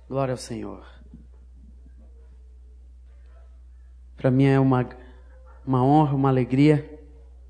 Glória ao Senhor. Para mim é uma honra, uma alegria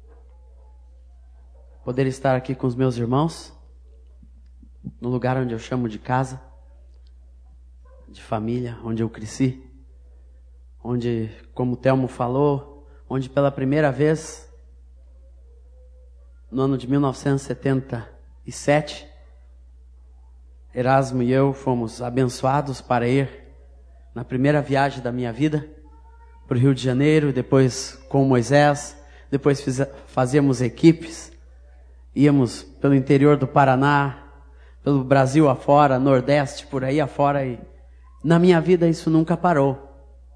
poder estar aqui com os meus irmãos, no lugar onde eu chamo de casa, de família, onde eu cresci, onde, como o Telmo falou, onde pela primeira vez, no ano de 1977, Erasmo e eu fomos abençoados para ir na primeira viagem da minha vida para o Rio de Janeiro, depois com Moisés, depois fazíamos equipes, íamos pelo interior do Paraná, pelo Brasil afora, Nordeste, por aí afora, e na minha vida isso nunca parou.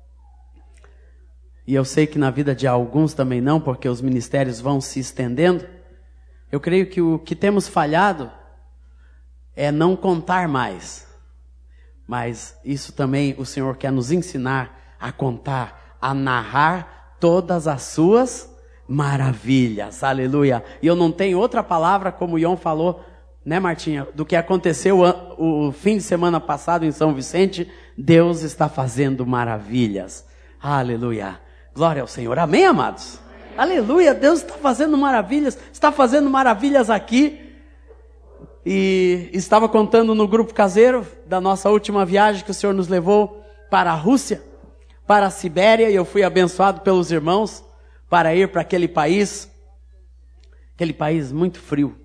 E eu sei que na vida de alguns também não, porque os ministérios vão se estendendo. Eu creio que o que temos falhado é não contar mais. Mas isso também o Senhor quer nos ensinar a contar, a narrar todas as suas maravilhas. Aleluia. E eu não tenho outra palavra, como o Ion falou, né, Martinha, do que aconteceu o fim de semana passado em São Vicente. Deus está fazendo maravilhas. Aleluia. Glória ao Senhor. Amém, amados? Aleluia. Deus está fazendo maravilhas aqui. E estava contando no grupo caseiro da nossa última viagem que o Senhor nos levou para a Rússia, para a Sibéria, e eu fui abençoado pelos irmãos para ir para aquele país muito frio.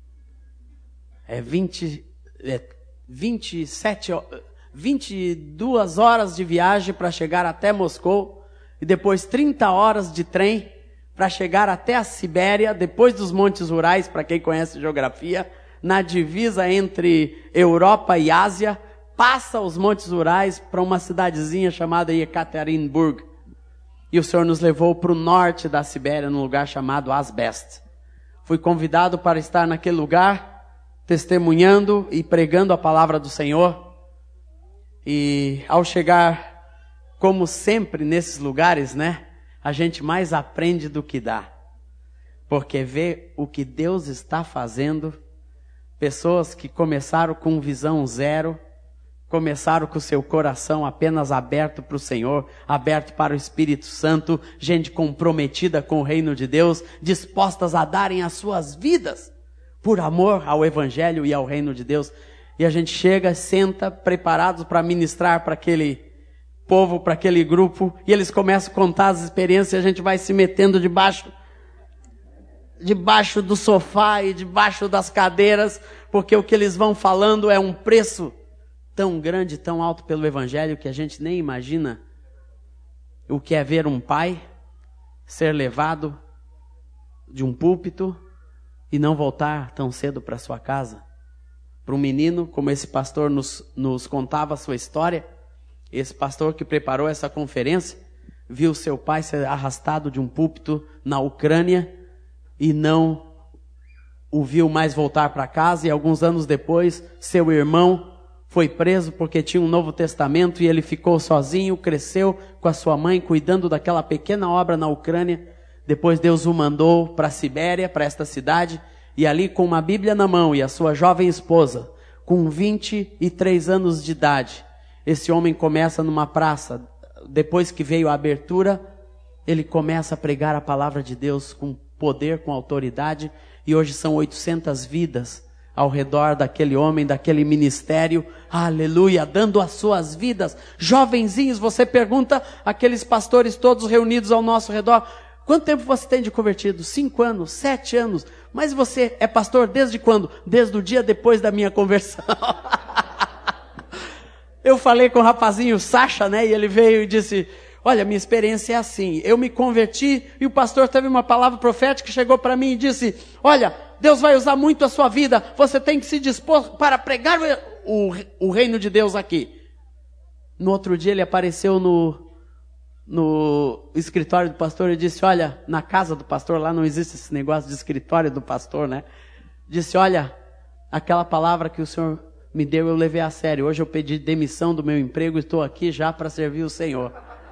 22 horas de viagem para chegar até Moscou, e depois 30 horas de trem para chegar até a Sibéria, depois dos Montes Urais, para quem conhece geografia, na divisa entre Europa e Ásia, passa os Montes Urais para uma cidadezinha chamada Yekaterinburg. E o Senhor nos levou para o norte da Sibéria, num lugar chamado Asbest. Fui convidado para estar naquele lugar, testemunhando e pregando a palavra do Senhor. E ao chegar, como sempre nesses lugares, né, a gente mais aprende do que dá. Porque vê o que Deus está fazendo. Pessoas que começaram com visão zero, começaram com o seu coração apenas aberto para o Senhor, aberto para o Espírito Santo, gente comprometida com o reino de Deus, dispostas a darem as suas vidas por amor ao Evangelho e ao reino de Deus. E a gente chega, senta, preparados para ministrar para aquele povo, para aquele grupo, e eles começam a contar as experiências, e a gente vai se metendo debaixo do sofá e debaixo das cadeiras, porque o que eles vão falando é um preço tão grande, tão alto pelo Evangelho, que a gente nem imagina o que é ver um pai ser levado de um púlpito e não voltar tão cedo para sua casa. Para um menino, como esse pastor nos contava a sua história, esse pastor que preparou essa conferência, viu seu pai ser arrastado de um púlpito na Ucrânia, e não o viu mais voltar para casa, e alguns anos depois, seu irmão foi preso porque tinha um Novo Testamento, e ele ficou sozinho, cresceu com a sua mãe, cuidando daquela pequena obra na Ucrânia. Depois Deus o mandou para a Sibéria, para esta cidade, e ali com uma Bíblia na mão, e a sua jovem esposa, com 23 anos de idade, esse homem começa numa praça, depois que veio a abertura, ele começa a pregar a palavra de Deus com poder, com autoridade, e hoje são 800 vidas ao redor daquele homem, daquele ministério, aleluia, dando as suas vidas, jovenzinhos. Você pergunta aqueles pastores todos reunidos ao nosso redor, quanto tempo você tem de convertido? 5 anos, 7 anos, mas você é pastor desde quando? Desde o dia depois da minha conversão. Eu falei com o rapazinho Sacha, né, e ele veio e disse: olha, minha experiência é assim, eu me converti e o pastor teve uma palavra profética que chegou para mim e disse: olha, Deus vai usar muito a sua vida, você tem que se dispor para pregar o reino de Deus aqui. No outro dia ele apareceu no escritório do pastor e disse: olha, na casa do pastor, lá não existe esse negócio de escritório do pastor, né? Disse: olha, aquela palavra que o senhor me deu eu levei a sério, hoje eu pedi demissão do meu emprego e estou aqui já para servir o Senhor.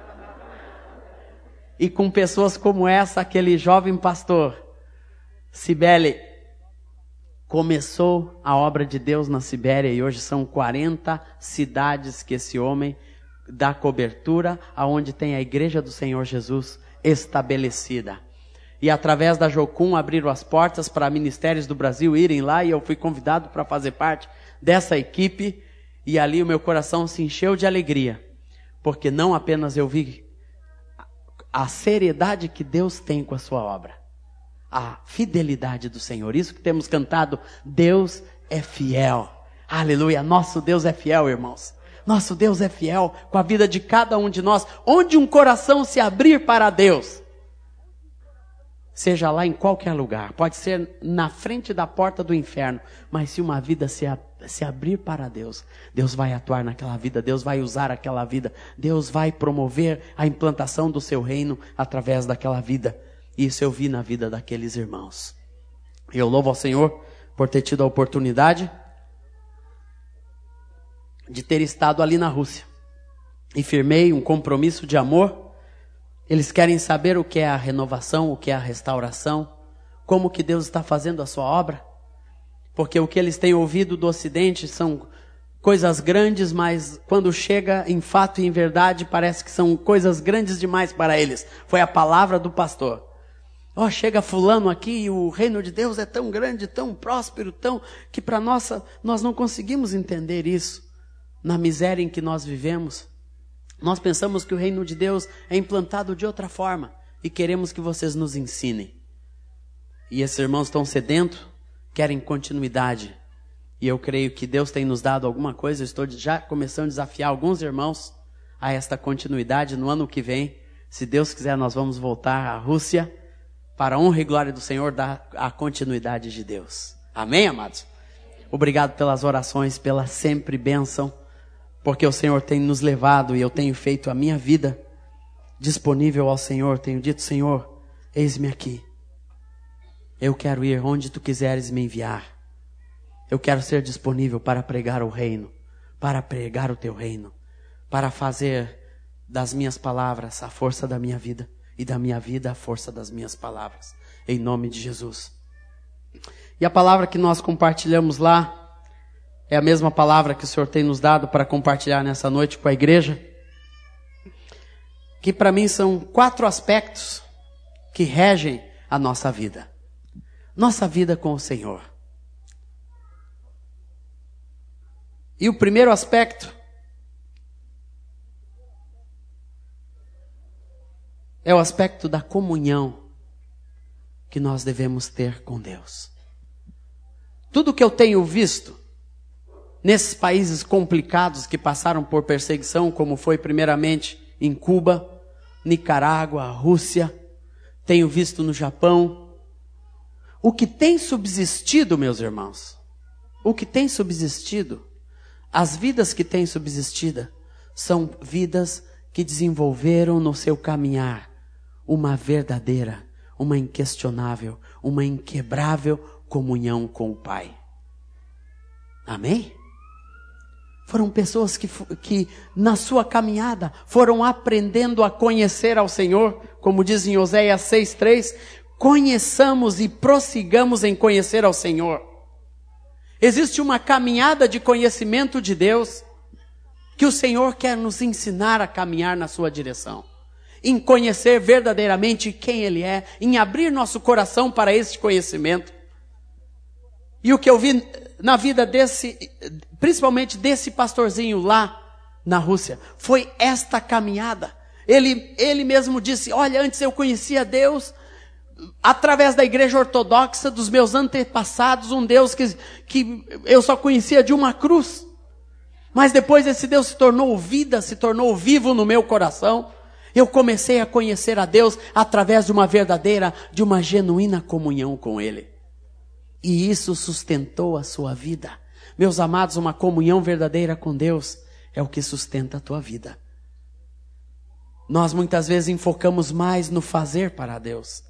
E com pessoas como essa, aquele jovem pastor, Cibele, Começou a obra de Deus na Sibéria e hoje são 40 cidades que esse homem dá cobertura, aonde tem a igreja do Senhor Jesus estabelecida. E através da Jocum abriram as portas para ministérios do Brasil irem lá e eu fui convidado para fazer parte dessa equipe e ali o meu coração se encheu de alegria, porque não apenas eu vi a seriedade que Deus tem com a sua obra, a fidelidade do Senhor. Isso que temos cantado, Deus é fiel. Aleluia, nosso Deus é fiel, irmãos. Nosso Deus é fiel com a vida de cada um de nós. Onde um coração se abrir para Deus, seja lá em qualquer lugar, pode ser na frente da porta do inferno, mas se uma vida se abrir para Deus, Deus vai atuar naquela vida, Deus vai usar aquela vida, Deus vai promover a implantação do seu reino através daquela vida. Isso eu vi na vida daqueles irmãos. Eu louvo ao Senhor por ter tido a oportunidade de ter estado ali na Rússia. E firmei um compromisso de amor. Eles querem saber o que é a renovação, o que é a restauração, como que Deus está fazendo a sua obra. Porque o que eles têm ouvido do Ocidente são coisas grandes, mas quando chega em fato e em verdade, parece que são coisas grandes demais para eles. Foi a palavra do pastor. Chega fulano aqui e o reino de Deus é tão grande, tão próspero, que para nós não conseguimos entender isso. Na miséria em que nós vivemos, nós pensamos que o reino de Deus é implantado de outra forma e queremos que vocês nos ensinem. E esses irmãos estão sedentos, querem continuidade. E eu creio que Deus tem nos dado alguma coisa. Eu estou já começando a desafiar alguns irmãos a esta continuidade. No ano que vem, se Deus quiser, nós vamos voltar à Rússia para a honra e glória do Senhor, dar a continuidade de Deus. Amém, amados? Obrigado pelas orações, pela sempre bênção, porque o Senhor tem nos levado e eu tenho feito a minha vida disponível ao Senhor. Tenho dito, Senhor, eis-me aqui. Eu quero ir onde Tu quiseres me enviar. Eu quero ser disponível para pregar o reino, para pregar o Teu reino, para fazer das minhas palavras a força da minha vida e da minha vida a força das minhas palavras, em nome de Jesus. E a palavra que nós compartilhamos lá é a mesma palavra que o Senhor tem nos dado para compartilhar nessa noite com a igreja, que para mim são 4 aspectos que regem a nossa vida. Nossa vida com o Senhor. E o primeiro aspecto é o aspecto da comunhão que nós devemos ter com Deus. Tudo que eu tenho visto nesses países complicados que passaram por perseguição, como foi primeiramente em Cuba, Nicarágua, Rússia, tenho visto no Japão, o que tem subsistido, meus irmãos, o que tem subsistido, as vidas que têm subsistido, são vidas que desenvolveram no seu caminhar uma verdadeira, uma inquestionável, uma inquebrável comunhão com o Pai. Amém? Foram pessoas que na sua caminhada foram aprendendo a conhecer ao Senhor, como diz em Oséias 6:3, conheçamos e prossigamos em conhecer ao Senhor. Existe uma caminhada de conhecimento de Deus, que o Senhor quer nos ensinar a caminhar na sua direção, em conhecer verdadeiramente quem Ele é, em abrir nosso coração para esse conhecimento. E o que eu vi na vida principalmente desse pastorzinho lá na Rússia, foi esta caminhada. Ele mesmo disse, olha, antes eu conhecia Deus através da igreja ortodoxa, dos meus antepassados, um Deus que eu só conhecia de uma cruz. Mas depois esse Deus se tornou vida, se tornou vivo no meu coração. Eu comecei a conhecer a Deus através de uma verdadeira, de uma genuína comunhão com Ele. E isso sustentou a sua vida. Meus amados, uma comunhão verdadeira com Deus é o que sustenta a tua vida. Nós muitas vezes enfocamos mais no fazer para Deus.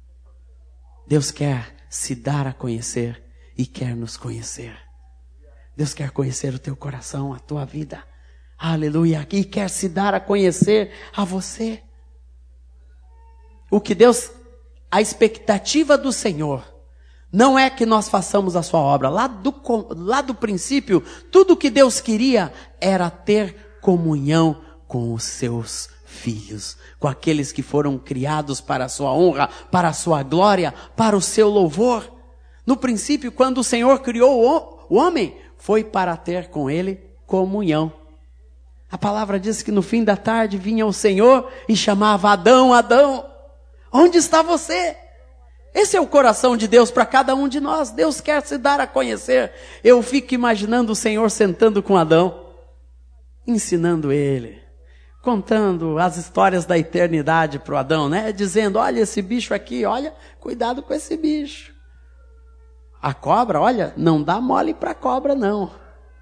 Deus quer se dar a conhecer e quer nos conhecer. Deus quer conhecer o teu coração, a tua vida. Aleluia. E quer se dar a conhecer a você. A expectativa do Senhor Não é que nós façamos a sua obra. Lá do princípio, tudo que Deus queria era ter comunhão com os seus filhos, com aqueles que foram criados para a sua honra, para a sua glória, para o seu louvor. No princípio, quando o Senhor criou o homem, foi para ter com ele comunhão. A palavra diz que no fim da tarde vinha o Senhor e chamava Adão, Adão, onde está você? Esse é o coração de Deus para cada um de nós. Deus quer se dar a conhecer. Eu fico imaginando o Senhor sentando com Adão, ensinando ele, contando as histórias da eternidade para o Adão, né? Dizendo, olha esse bicho aqui, olha, cuidado com esse bicho. A cobra, olha, não dá mole para a cobra não.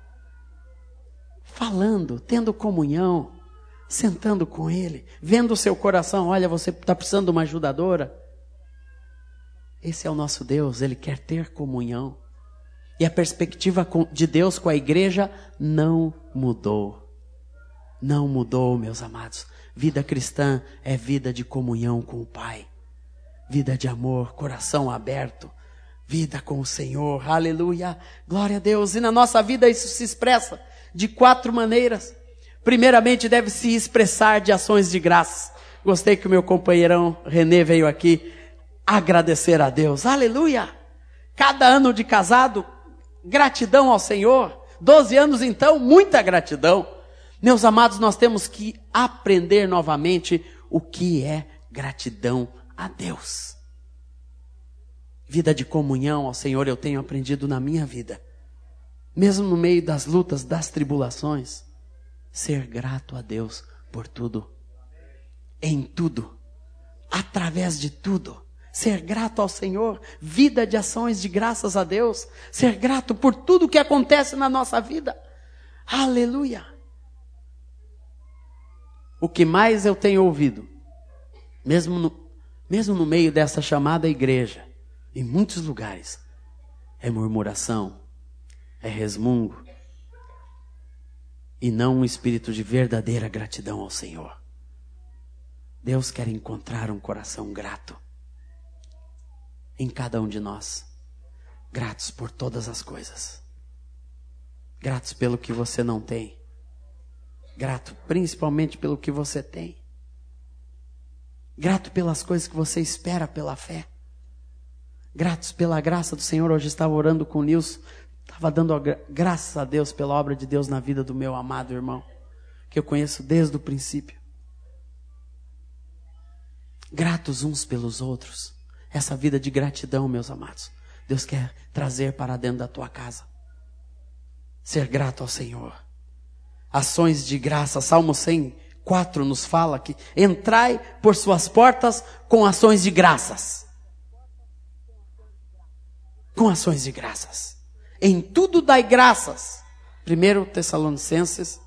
Falando, tendo comunhão, sentando com ele, vendo o seu coração, olha, você está precisando de uma ajudadora. Esse é o nosso Deus, Ele quer ter comunhão. E a perspectiva de Deus com a igreja não mudou. Não mudou, meus amados. Vida cristã é vida de comunhão com o Pai. Vida de amor, coração aberto. Vida com o Senhor, aleluia, glória a Deus. E na nossa vida isso se expressa de 4 maneiras. Primeiramente deve se expressar de ações de graça. Gostei que o meu companheirão Renê veio aqui agradecer a Deus, aleluia. Cada ano de casado, gratidão ao Senhor. 12 anos então, muita gratidão. Meus amados, nós temos que aprender novamente o que é gratidão a Deus. Vida de comunhão ao Senhor eu tenho aprendido na minha vida. Mesmo no meio das lutas, das tribulações, ser grato a Deus por tudo. Em tudo. Através de tudo. Ser grato ao Senhor. Vida de ações de graças a Deus. Ser grato por tudo que acontece na nossa vida. Aleluia. O que mais eu tenho ouvido, mesmo no meio dessa chamada igreja, em muitos lugares, é murmuração, é resmungo, e não um espírito de verdadeira gratidão ao Senhor. Deus quer encontrar um coração grato em cada um de nós, gratos por todas as coisas, gratos pelo que você não tem, grato principalmente pelo que você tem, grato pelas coisas que você espera pela fé, gratos pela graça do Senhor. Hoje estava orando com o Nilson, estava dando graças a Deus pela obra de Deus na vida do meu amado irmão, que eu conheço desde o princípio. Gratos uns pelos outros. Essa vida de gratidão, meus amados, Deus quer trazer para dentro da tua casa. Ser grato ao Senhor. Ações de graça. Salmo 104 nos fala que entrai por suas portas com ações de graças. Com ações de graças. Em tudo dai graças. 1 Tessalonicenses.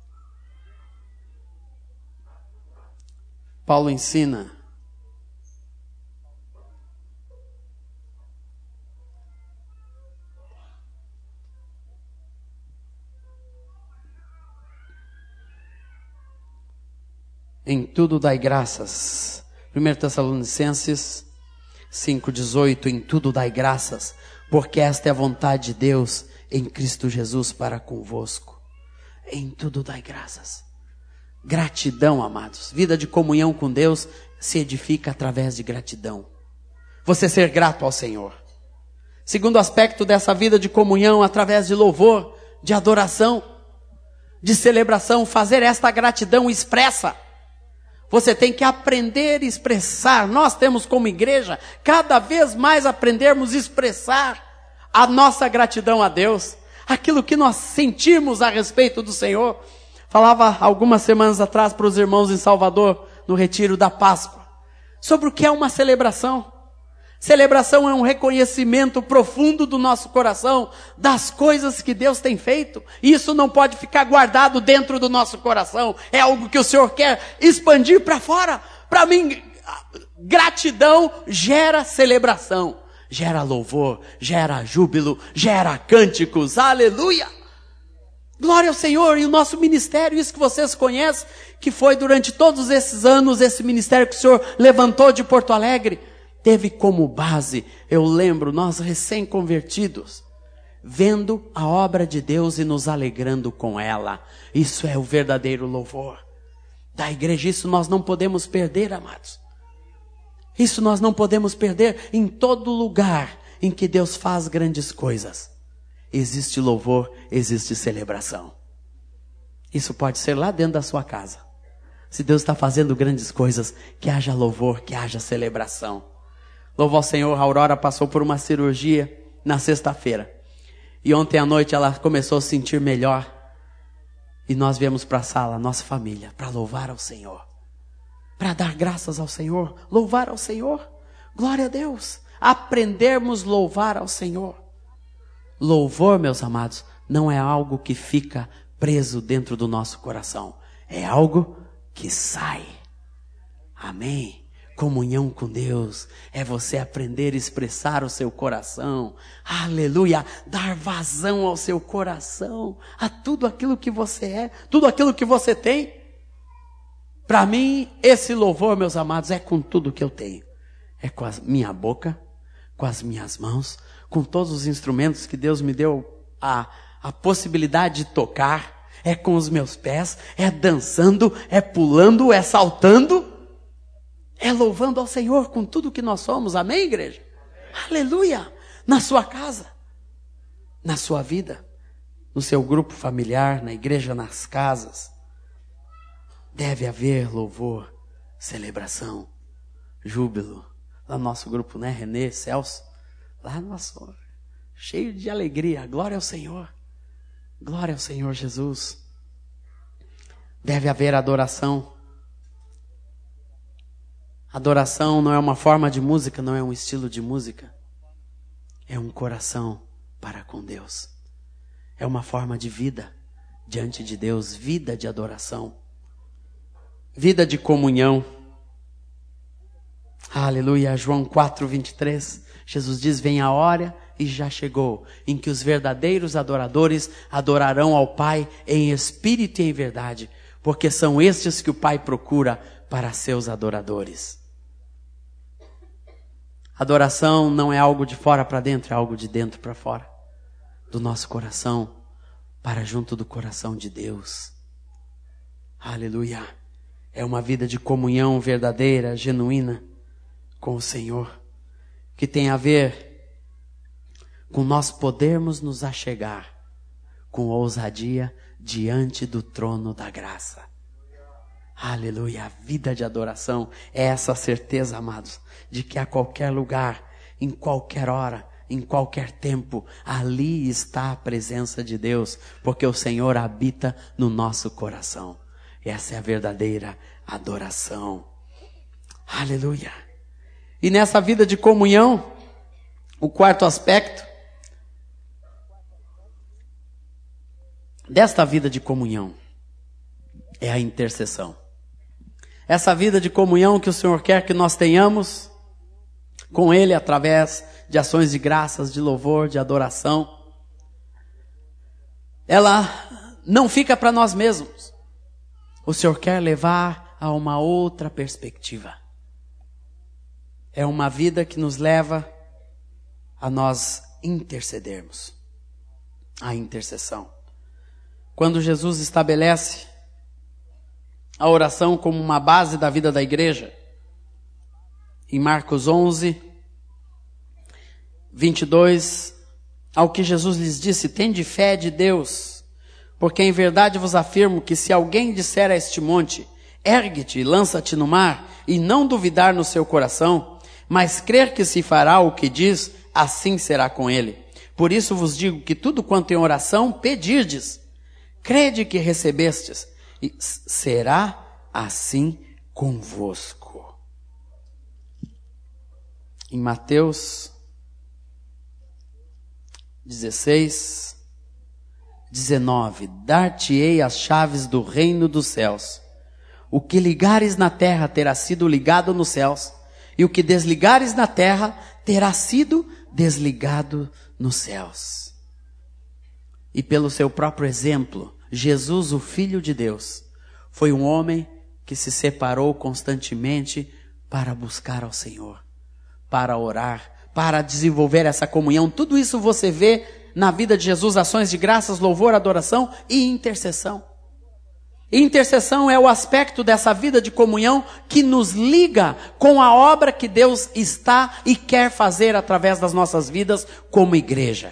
Paulo ensina. Em tudo dai graças. 1 Tessalonicenses 5,18. Em tudo dai graças, porque esta é a vontade de Deus em Cristo Jesus para convosco. Em tudo dai graças. Gratidão, amados. Vida de comunhão com Deus se edifica através de gratidão. Você ser grato ao Senhor. Segundo aspecto dessa vida de comunhão, através de louvor, de adoração, de celebração, fazer esta gratidão expressa. Você tem que aprender a expressar. Nós temos como igreja, cada vez mais aprendermos a expressar a nossa gratidão a Deus. Aquilo que nós sentimos a respeito do Senhor. Falava algumas semanas atrás para os irmãos em Salvador, no retiro da Páscoa, sobre o que é uma celebração. Celebração é um reconhecimento profundo do nosso coração, das coisas que Deus tem feito. E isso não pode ficar guardado dentro do nosso coração. É algo que o Senhor quer expandir para fora. Para mim, gratidão gera celebração, gera louvor, gera júbilo, gera cânticos. Aleluia! Glória ao Senhor. E o nosso ministério, isso que vocês conhecem, que foi durante todos esses anos, esse ministério que o Senhor levantou de Porto Alegre, teve como base, eu lembro, nós recém-convertidos, vendo a obra de Deus e nos alegrando com ela. Isso é o verdadeiro louvor da igreja. Isso nós não podemos perder, amados. Isso nós não podemos perder. Em todo lugar em que Deus faz grandes coisas, existe louvor, existe celebração. Isso pode ser lá dentro da sua casa. Se Deus está fazendo grandes coisas, que haja louvor, que haja celebração. Louvo ao Senhor, a Aurora passou por uma cirurgia na sexta-feira. E ontem à noite ela começou a se sentir melhor. E nós viemos para a sala, nossa família, para louvar ao Senhor. Para dar graças ao Senhor, louvar ao Senhor. Glória a Deus. Aprendermos a louvar ao Senhor. Louvor, meus amados, não é algo que fica preso dentro do nosso coração. É algo que sai. Amém. Comunhão com Deus é você aprender a expressar o seu coração. Aleluia. Dar vazão ao seu coração, a tudo aquilo que você é, tudo aquilo que você tem. Para mim, esse louvor, meus amados, é com tudo que eu tenho. É com a minha boca, com as minhas mãos, com todos os instrumentos que Deus me deu a possibilidade de tocar. É com os meus pés, é dançando, é pulando, é saltando. É louvando ao Senhor com tudo que nós somos. Amém, igreja? Aleluia! Na sua casa, na sua vida, no seu grupo familiar, na igreja, nas casas, deve haver louvor, celebração, júbilo. Lá no nosso grupo, né? Renê, Celso, lá nosso, cheio de alegria. Glória ao Senhor. Glória ao Senhor Jesus. Deve haver adoração. Adoração não é uma forma de música, não é um estilo de música. É um coração para com Deus. É uma forma de vida diante de Deus, vida de adoração. Vida de comunhão. Aleluia. João 4:23. Jesus diz: vem a hora e já chegou, em que os verdadeiros adoradores adorarão ao Pai em espírito e em verdade, porque são estes que o Pai procura para seus adoradores. Adoração não é algo de fora para dentro, é algo de dentro para fora. Do nosso coração para junto do coração de Deus. Aleluia. É uma vida de comunhão verdadeira, genuína com o Senhor, que tem a ver com nós podermos nos achegar com ousadia diante do trono da graça. Aleluia, a vida de adoração é essa certeza, amados, de que a qualquer lugar, em qualquer hora, em qualquer tempo, ali está a presença de Deus, porque o Senhor habita no nosso coração. Essa é a verdadeira adoração. Aleluia. E nessa vida de comunhão, o quarto aspecto desta vida de comunhão é a intercessão. Essa vida de comunhão que o Senhor quer que nós tenhamos com Ele através de ações de graças, de louvor, de adoração, ela não fica para nós mesmos. O Senhor quer levar a uma outra perspectiva. É uma vida que nos leva a nós intercedermos. A intercessão. Quando Jesus estabelece a oração como uma base da vida da igreja, em Marcos 11:22, ao que Jesus lhes disse: tende fé de Deus, porque em verdade vos afirmo que se alguém disser a este monte, ergue-te e lança-te no mar, e não duvidar no seu coração, mas crer que se fará o que diz, assim será com ele. Por isso vos digo que tudo quanto em oração pedirdes, crede que recebestes, e será assim convosco. Em Mateus 16:19, dar-te-ei as chaves do reino dos céus. O que ligares na terra terá sido ligado nos céus, e o que desligares na terra terá sido desligado nos céus. E pelo seu próprio exemplo, Jesus, o Filho de Deus, foi um homem que se separou constantemente para buscar ao Senhor, para orar, para desenvolver essa comunhão. Tudo isso você vê na vida de Jesus, ações de graças, louvor, adoração e intercessão. Intercessão é o aspecto dessa vida de comunhão que nos liga com a obra que Deus está e quer fazer através das nossas vidas como igreja.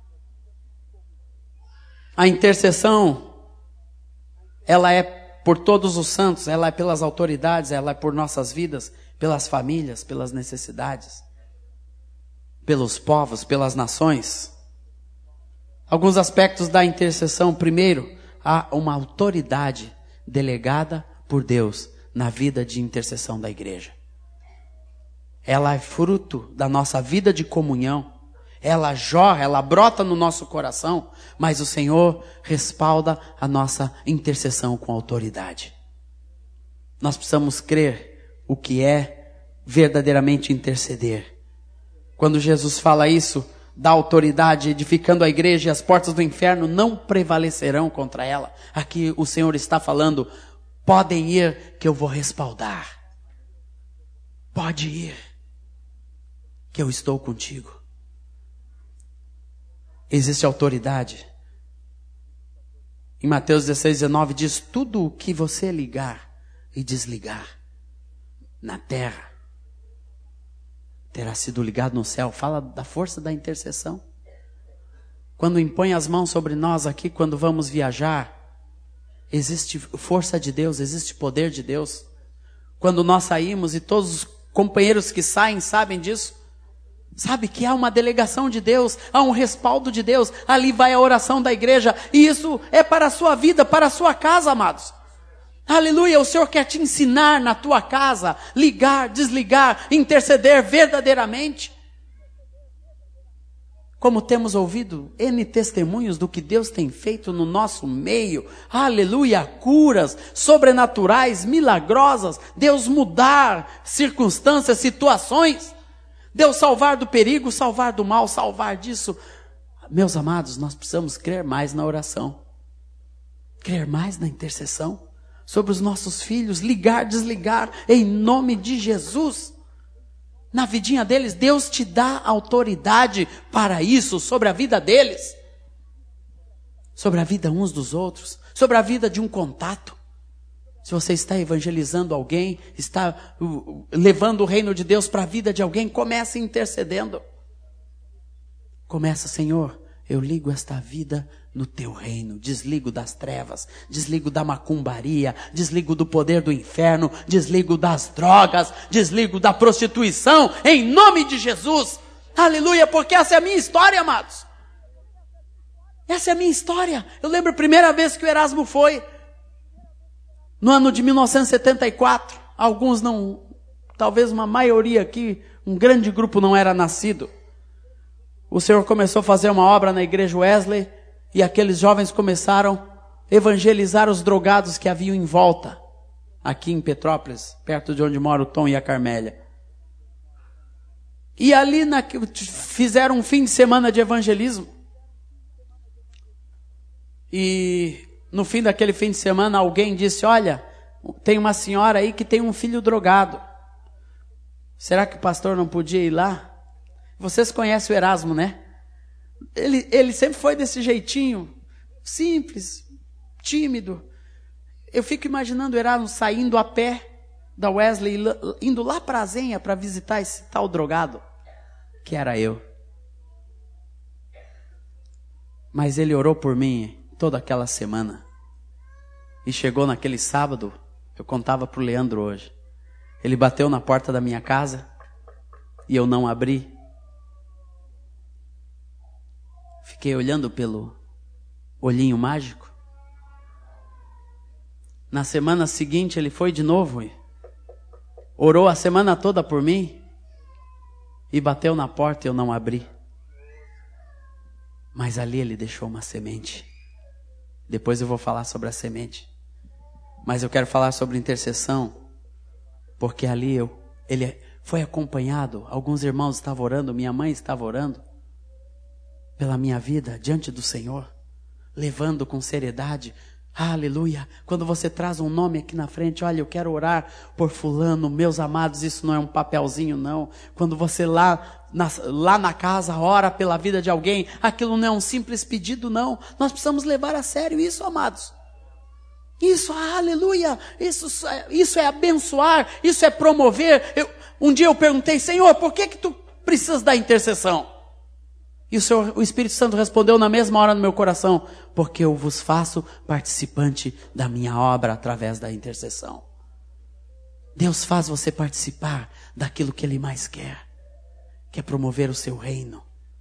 A intercessão, ela é por todos os santos, ela é pelas autoridades, ela é por nossas vidas, pelas famílias, pelas necessidades, pelos povos, pelas nações. Alguns aspectos da intercessão. Primeiro, há uma autoridade delegada por Deus na vida de intercessão da igreja. Ela é fruto da nossa vida de comunhão. Ela jorra, ela brota no nosso coração, mas o Senhor respalda a nossa intercessão com autoridade. Nós precisamos crer o que é verdadeiramente interceder. Quando Jesus fala isso, da autoridade, edificando a igreja, e as portas do inferno não prevalecerão contra ela. Aqui o Senhor está falando, podem ir que eu vou respaldar. Pode ir, que eu estou contigo. Existe autoridade. Em Mateus 16:19 diz, tudo o que você ligar e desligar na terra terá sido ligado no céu. Fala da força da intercessão. Quando impõe as mãos sobre nós aqui, quando vamos viajar, existe força de Deus, existe poder de Deus. Quando nós saímos, e todos os companheiros que saem sabem disso, sabe que há uma delegação de Deus, há um respaldo de Deus, ali vai a oração da igreja, e isso é para a sua vida, para a sua casa, amados. Aleluia, o Senhor quer te ensinar na tua casa, ligar, desligar, interceder verdadeiramente. Como temos ouvido N testemunhos do que Deus tem feito no nosso meio, aleluia, curas sobrenaturais, milagrosas, Deus mudar circunstâncias, situações, Deus salvar do perigo, salvar do mal, salvar disso. Meus amados, nós precisamos crer mais na oração, crer mais na intercessão sobre os nossos filhos, ligar, desligar, em nome de Jesus. Na vidinha deles, Deus te dá autoridade para isso, sobre a vida deles, sobre a vida uns dos outros, sobre a vida de um contato. Se você está evangelizando alguém, está levando o reino de Deus para a vida de alguém, comece intercedendo. Começa, Senhor, eu ligo esta vida no teu reino, desligo das trevas, desligo da macumbaria, desligo do poder do inferno, desligo das drogas, desligo da prostituição, em nome de Jesus. Aleluia, porque essa é a minha história, amados. Essa é a minha história. Eu lembro a primeira vez que o Erasmo foi, no ano de 1974, alguns não, talvez uma maioria aqui, um grande grupo não era nascido. O Senhor começou a fazer uma obra na igreja Wesley, e aqueles jovens começaram a evangelizar os drogados que haviam em volta, aqui em Petrópolis, perto de onde mora o Tom e a Carmélia. E ali fizeram um fim de semana de evangelismo. E no fim daquele fim de semana, alguém disse, olha, tem uma senhora aí que tem um filho drogado. Será que o pastor não podia ir lá? Vocês conhecem o Erasmo, né? Ele sempre foi desse jeitinho, simples, tímido. Eu fico imaginando o Erasmo saindo a pé da Wesley, indo lá para a Zenha para visitar esse tal drogado, que era eu. Mas ele orou por mim toda aquela semana. E chegou naquele sábado, eu contava para o Leandro hoje. Ele bateu na porta da minha casa e eu não abri. Fiquei olhando pelo olhinho mágico. Na semana seguinte ele foi de novo e orou a semana toda por mim e bateu na porta e eu não abri. Mas ali ele deixou uma semente. Depois eu vou falar sobre a semente. Mas eu quero falar sobre intercessão, porque ali ele foi acompanhado, alguns irmãos estavam orando, minha mãe estava orando pela minha vida diante do Senhor, levando com seriedade, Aleluia. Quando você traz um nome aqui na frente, olha, eu quero orar por fulano, meus amados, isso não é um papelzinho, não. Quando você lá na casa ora pela vida de alguém, aquilo não é um simples pedido, não. Nós precisamos levar a sério isso, amados. Isso, aleluia, isso é abençoar, isso é promover. Um dia eu perguntei, Senhor, por que tu precisas da intercessão? E o Espírito Santo respondeu na mesma hora no meu coração, porque eu vos faço participante da minha obra através da intercessão. Deus faz você participar daquilo que Ele mais quer, que é promover o seu reino.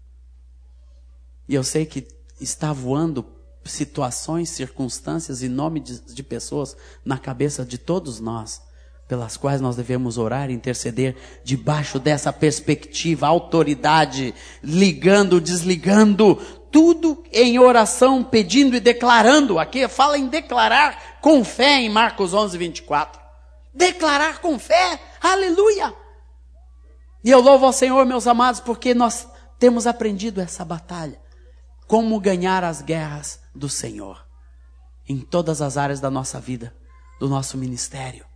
E eu sei que está voando situações, circunstâncias e nomes de pessoas na cabeça de todos nós, pelas quais nós devemos orar e interceder debaixo dessa perspectiva, autoridade, ligando, desligando, tudo em oração, pedindo e declarando. Aqui fala em declarar com fé em Marcos 11, 24. Declarar com fé, aleluia! E eu louvo ao Senhor, meus amados, porque nós temos aprendido essa batalha. Como ganhar as guerras do Senhor em todas as áreas da nossa vida, do nosso ministério.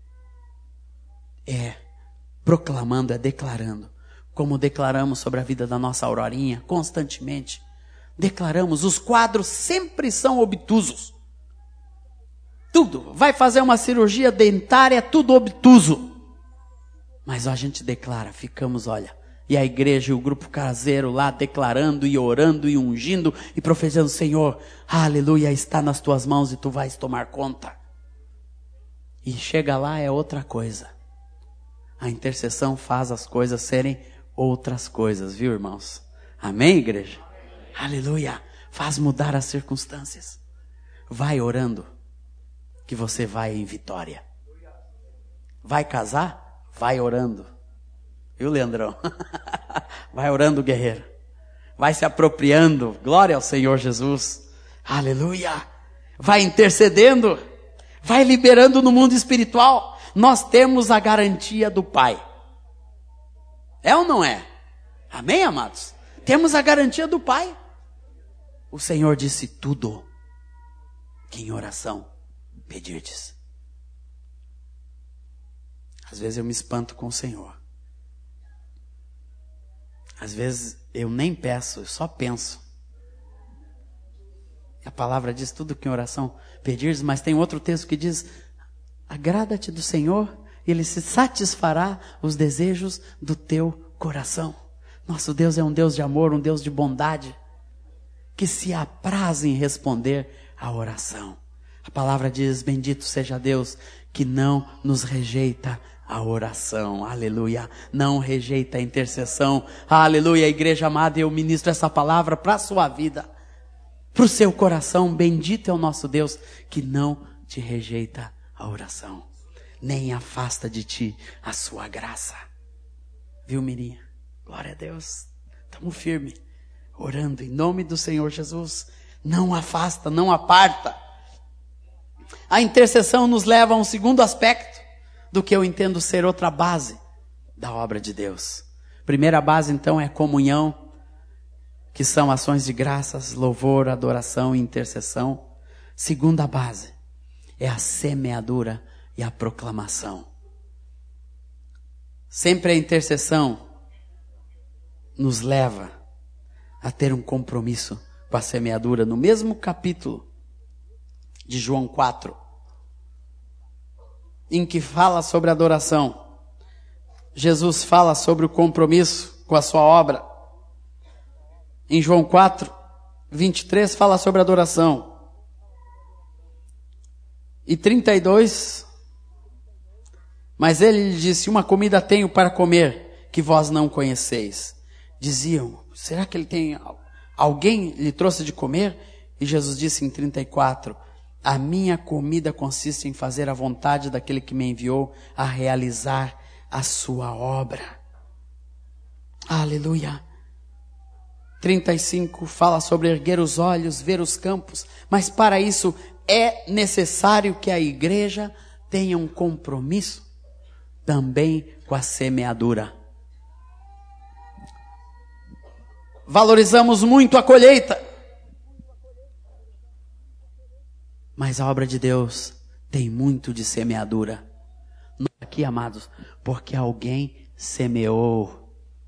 É proclamando, é declarando, como declaramos sobre a vida da nossa Aurorinha, constantemente. Declaramos, os quadros sempre são obtusos. Tudo, vai fazer uma cirurgia dentária, é tudo obtuso. Mas a gente declara, ficamos, olha, e a igreja e o grupo caseiro lá declarando e orando e ungindo e profetizando, Senhor, aleluia, está nas tuas mãos e tu vais tomar conta. E chega lá é outra coisa. A intercessão faz as coisas serem outras coisas, viu, irmãos? Amém, igreja? Aleluia. Faz mudar as circunstâncias. Vai orando, que você vai em vitória. Vai casar? Vai orando. Viu, Leandrão? Vai orando, guerreiro. Vai se apropriando. Glória ao Senhor Jesus. Aleluia. Vai intercedendo. Vai liberando no mundo espiritual. Nós temos a garantia do Pai. É ou não é? Amém, amados? Temos a garantia do Pai. O Senhor disse tudo que em oração pedirdes. Às vezes eu me espanto com o Senhor. Às vezes eu nem peço, eu só penso. A palavra diz tudo que em oração pedirdes, mas tem outro texto que diz: agrada-te do Senhor e Ele se satisfará os desejos do teu coração. Nosso Deus é um Deus de amor, um Deus de bondade, que se apraz em responder à oração. A palavra diz: bendito seja Deus que não nos rejeita a oração, aleluia, não rejeita a intercessão, aleluia. Igreja amada, eu ministro essa palavra para a sua vida, para o seu coração. Bendito é o nosso Deus que não te rejeita a oração, nem afasta de ti a sua graça. Viu, Mirinha? Glória a Deus. Estamos firmes, orando em nome do Senhor Jesus. Não afasta, não aparta. A intercessão nos leva a um segundo aspecto do que eu entendo ser outra base da obra de Deus. Primeira base, então, é comunhão, que são ações de graças, louvor, adoração e intercessão. Segunda base é a semeadura e a proclamação. Sempre a intercessão nos leva a ter um compromisso com a semeadura. No mesmo capítulo de João 4, em que fala sobre adoração, Jesus fala sobre o compromisso com a sua obra. Em João 4, 23, fala sobre adoração. E 32, mas ele lhe disse: uma comida tenho para comer, que vós não conheceis. Diziam: será que ele tem, alguém lhe trouxe de comer? E Jesus disse em 34, a minha comida consiste em fazer a vontade daquele que me enviou a realizar a sua obra. Aleluia. 35 fala sobre erguer os olhos, ver os campos, mas para isso é necessário que a igreja tenha um compromisso também com a semeadura. Valorizamos muito a colheita. Mas a obra de Deus tem muito de semeadura. Aqui, amados, porque alguém semeou.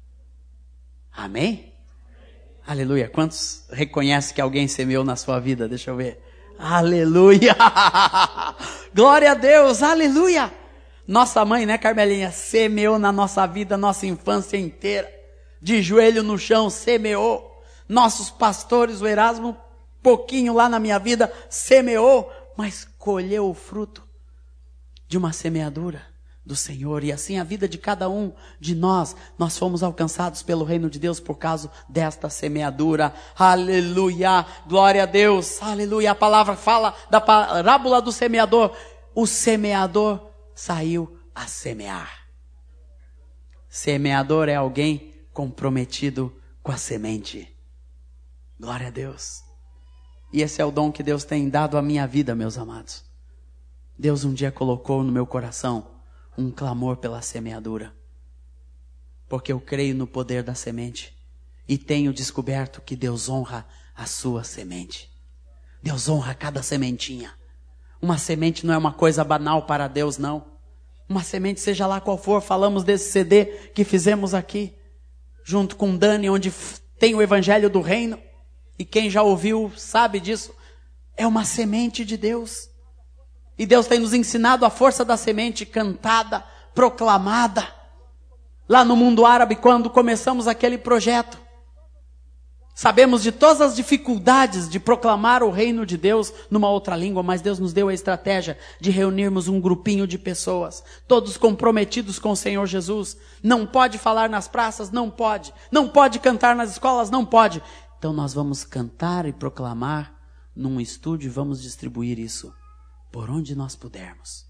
Amém? Aleluia. Quantos reconhecem que alguém semeou na sua vida? Deixa eu ver. Aleluia. Glória a Deus. Aleluia. Nossa mãe, né, Carmelinha? Semeou na nossa vida, nossa infância inteira. De joelho no chão, semeou. Nossos pastores, o Erasmo, pouquinho lá na minha vida, semeou, mas colheu o fruto de uma semeadura do Senhor. E assim a vida de cada um de nós fomos alcançados pelo reino de Deus por causa desta semeadura. Aleluia, glória a Deus, aleluia. A palavra fala da parábola do semeador. O semeador saiu a semear. Semeador é alguém comprometido com a semente. Glória a Deus. E esse é o dom que Deus tem dado à minha vida, meus amados. Deus um dia colocou no meu coração um clamor pela semeadura. Porque eu creio no poder da semente. E tenho descoberto que Deus honra a sua semente. Deus honra cada sementinha. Uma semente não é uma coisa banal para Deus, não. Uma semente, seja lá qual for, falamos desse CD que fizemos aqui, junto com Dani, onde tem o Evangelho do Reino. E quem já ouviu sabe disso. É uma semente de Deus. E Deus tem nos ensinado a força da semente cantada, proclamada. Lá no mundo árabe, quando começamos aquele projeto, sabemos de todas as dificuldades de proclamar o reino de Deus numa outra língua, mas Deus nos deu a estratégia de reunirmos um grupinho de pessoas, todos comprometidos com o Senhor Jesus. Não pode falar nas praças? Não pode. Não pode cantar nas escolas? Não pode. Então nós vamos cantar e proclamar num estúdio e vamos distribuir isso por onde nós pudermos.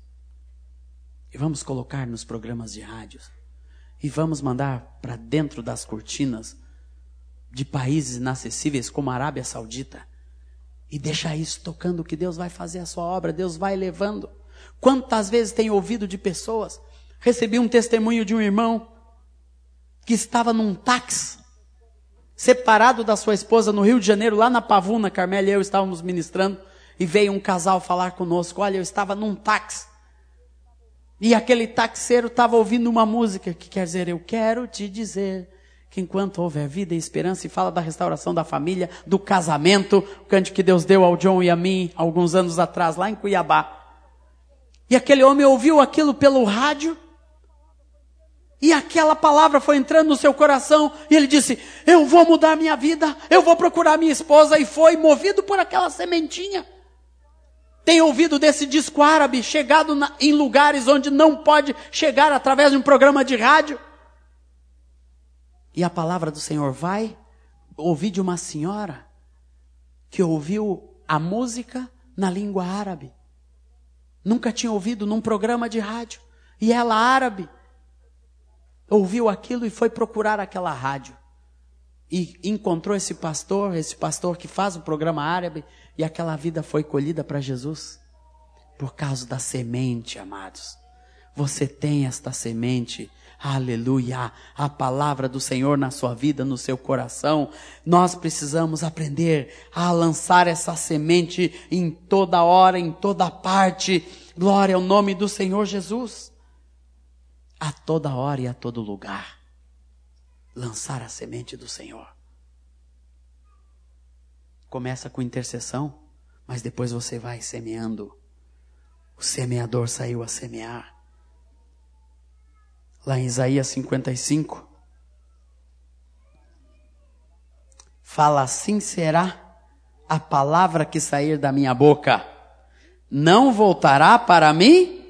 E vamos colocar nos programas de rádio. E vamos mandar para dentro das cortinas de países inacessíveis como a Arábia Saudita. E deixar isso tocando, que Deus vai fazer a sua obra, Deus vai levando. Quantas vezes tenho ouvido de pessoas, recebi um testemunho de um irmão que estava num táxi, separado da sua esposa no Rio de Janeiro, lá na Pavuna. Carmela e eu estávamos ministrando, e veio um casal falar conosco. Olha, eu estava num táxi, e aquele taxeiro estava ouvindo uma música que quer dizer: eu quero te dizer que enquanto houver vida e esperança, e fala da restauração da família, do casamento, o cântico que Deus deu ao John e a mim, alguns anos atrás, lá em Cuiabá. E aquele homem ouviu aquilo pelo rádio, e aquela palavra foi entrando no seu coração, e ele disse: eu vou mudar minha vida, eu vou procurar minha esposa, e foi movido por aquela sementinha. Tem ouvido desse disco árabe, chegado em lugares onde não pode chegar através de um programa de rádio. E a palavra do Senhor vai. Ouvi de uma senhora que ouviu a música na língua árabe. Nunca tinha ouvido num programa de rádio. E ela, árabe, ouviu aquilo e foi procurar aquela rádio. E encontrou esse pastor que faz o programa árabe, e aquela vida foi colhida para Jesus. Por causa da semente, amados. Você tem esta semente. Aleluia, a palavra do Senhor na sua vida, no seu coração. Nós precisamos aprender a lançar essa semente em toda hora, em toda parte. Glória ao nome do Senhor Jesus. A toda hora e a todo lugar. Lançar a semente do Senhor. Começa com intercessão, mas depois você vai semeando. O semeador saiu a semear. Lá em Isaías 55, fala: assim será a palavra que sair da minha boca. Não voltará para mim,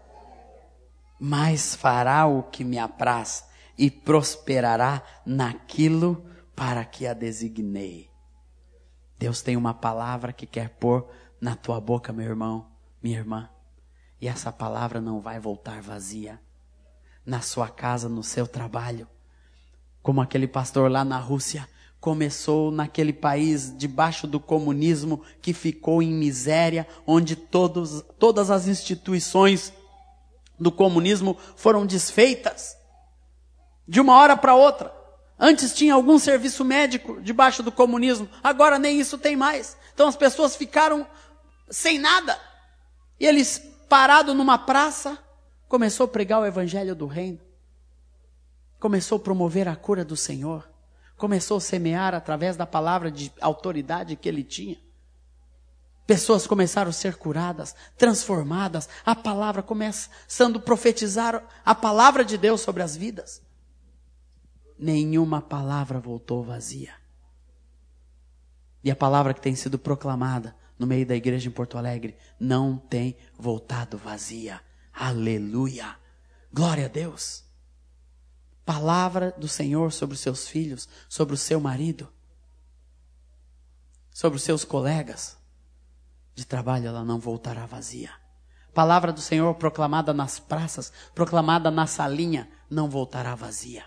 mas fará o que me apraz e prosperará naquilo para que a designei. Deus tem uma palavra que quer pôr na tua boca, meu irmão, minha irmã. E essa palavra não vai voltar vazia. Na sua casa, no seu trabalho. Como aquele pastor lá na Rússia, começou naquele país debaixo do comunismo, que ficou em miséria, onde todas as instituições do comunismo foram desfeitas. De uma hora para outra. Antes tinha algum serviço médico debaixo do comunismo, agora nem isso tem mais. Então as pessoas ficaram sem nada. E ele, parado numa praça, começou a pregar o evangelho do reino. Começou a promover a cura do Senhor. Começou a semear através da palavra de autoridade que ele tinha. Pessoas começaram a ser curadas, transformadas. A palavra começando a profetizar a palavra de Deus sobre as vidas. Nenhuma palavra voltou vazia. E a palavra que tem sido proclamada no meio da igreja em Porto Alegre não tem voltado vazia. Aleluia! Glória a Deus! Palavra do Senhor sobre os seus filhos, sobre o seu marido, sobre os seus colegas de trabalho, ela não voltará vazia. Palavra do Senhor proclamada nas praças, proclamada na salinha, não voltará vazia.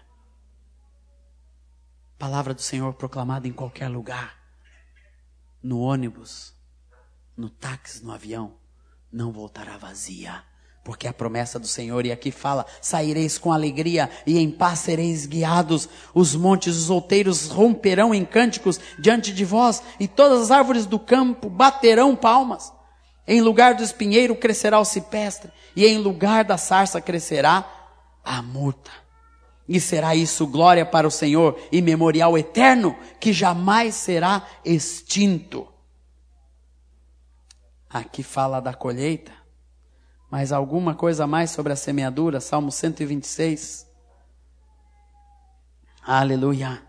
Palavra do Senhor proclamada em qualquer lugar, no ônibus, no táxi, no avião, não voltará vazia. Porque a promessa do Senhor, e aqui fala, saireis com alegria e em paz sereis guiados. Os montes, os outeiros romperão em cânticos diante de vós, e todas as árvores do campo baterão palmas. Em lugar do espinheiro crescerá o cipestre, e em lugar da sarça crescerá a murta. E será isso glória para o Senhor e memorial eterno, que jamais será extinto. Aqui fala da colheita. Mas alguma coisa mais sobre a semeadura? Salmo 126. Aleluia.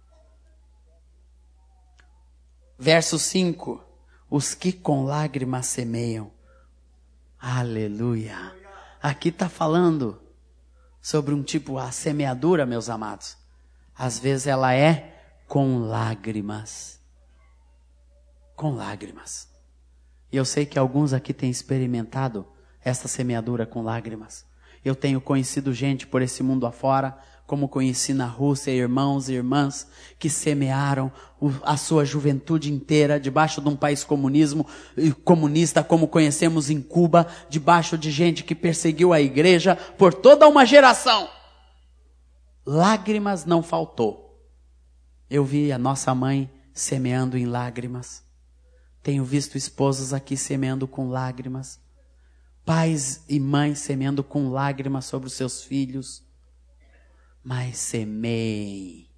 Verso 5. Os que com lágrimas semeiam. Aleluia. Aqui está falando sobre um tipo, a semeadura, meus amados. Às vezes ela é com lágrimas. Com lágrimas. E eu sei que alguns aqui têm experimentado essa semeadura com lágrimas. Eu tenho conhecido gente por esse mundo afora, como conheci na Rússia, irmãos e irmãs que semearam a sua juventude inteira debaixo de um país comunista, como conhecemos em Cuba, debaixo de gente que perseguiu a igreja por toda uma geração. Lágrimas não faltou. Eu vi a nossa mãe semeando em lágrimas. Tenho visto esposas aqui semeando com lágrimas. Pais e mães semeando com lágrimas sobre os seus filhos. Mas semeiem.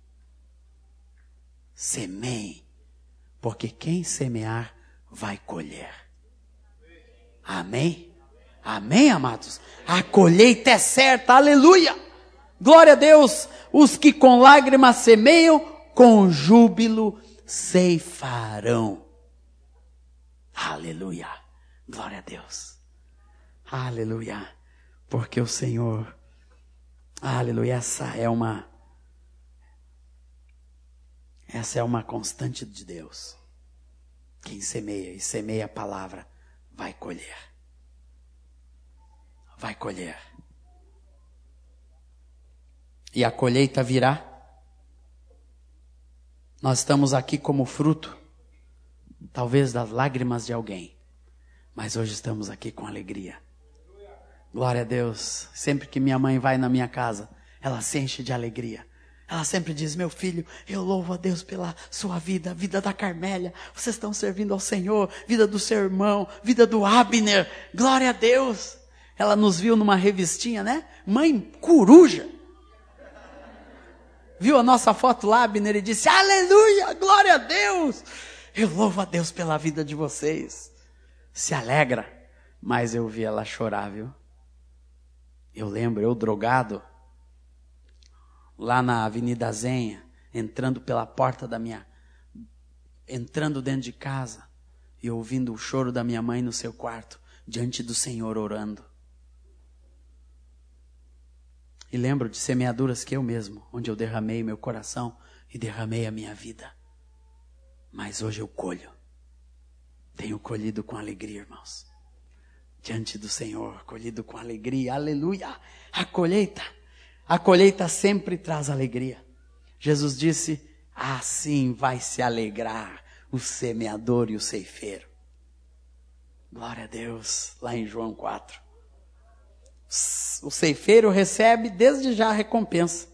Semeiem. Porque quem semear vai colher. Amém? Amém, amados? A colheita é certa. Aleluia! Glória a Deus! Os que com lágrimas semeiam, com júbilo ceifarão. Aleluia! Glória a Deus! Aleluia, porque o Senhor, aleluia, essa é uma constante de Deus. Quem semeia e semeia a palavra, vai colher. Vai colher. E a colheita virá. Nós estamos aqui como fruto, talvez das lágrimas de alguém, mas hoje estamos aqui com alegria. Glória a Deus. Sempre que minha mãe vai na minha casa, ela se enche de alegria. Ela sempre diz, meu filho, eu louvo a Deus pela sua vida, a vida da Carmélia. Vocês estão servindo ao Senhor, vida do seu irmão, vida do Abner. Glória a Deus. Ela nos viu numa revistinha, né? Mãe coruja. Viu a nossa foto lá, Abner, e disse, aleluia, glória a Deus. Eu louvo a Deus pela vida de vocês. Se alegra. Mas eu vi ela chorar, viu? Eu lembro, eu drogado, lá na Avenida Zenha, entrando pela porta entrando dentro de casa e ouvindo o choro da minha mãe no seu quarto, diante do Senhor orando. E lembro de semeaduras que eu mesmo, onde eu derramei meu coração e derramei a minha vida. Mas hoje eu colho. Tenho colhido com alegria, irmãos. Diante do Senhor, colhido com alegria, aleluia. A colheita sempre traz alegria. Jesus disse, assim vai se alegrar o semeador e o ceifeiro. Glória a Deus, lá em João 4. O ceifeiro recebe desde já a recompensa.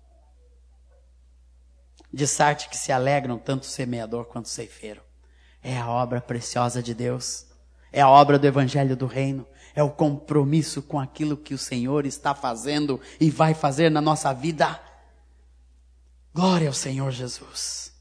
De sorte que se alegram tanto o semeador quanto o ceifeiro. É a obra preciosa de Deus. É a obra do Evangelho do Reino. É o compromisso com aquilo que o Senhor está fazendo e vai fazer na nossa vida. Glória ao Senhor Jesus.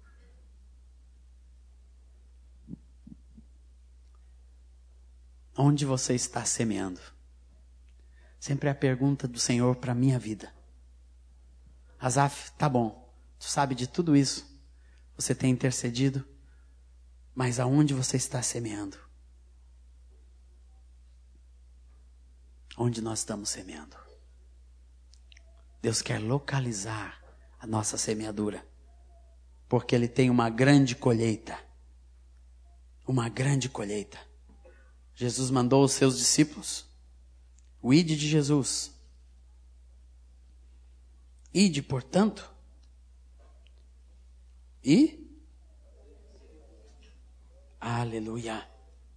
Onde você está semeando? Sempre é a pergunta do Senhor para a minha vida. Asaf, tá bom, tu sabe de tudo isso. Você tem intercedido, mas aonde você está semeando? Onde nós estamos semeando? Deus quer localizar a nossa semeadura, porque Ele tem uma grande colheita. Uma grande colheita. Jesus mandou os seus discípulos, o ide de Jesus. Ide, portanto, e aleluia.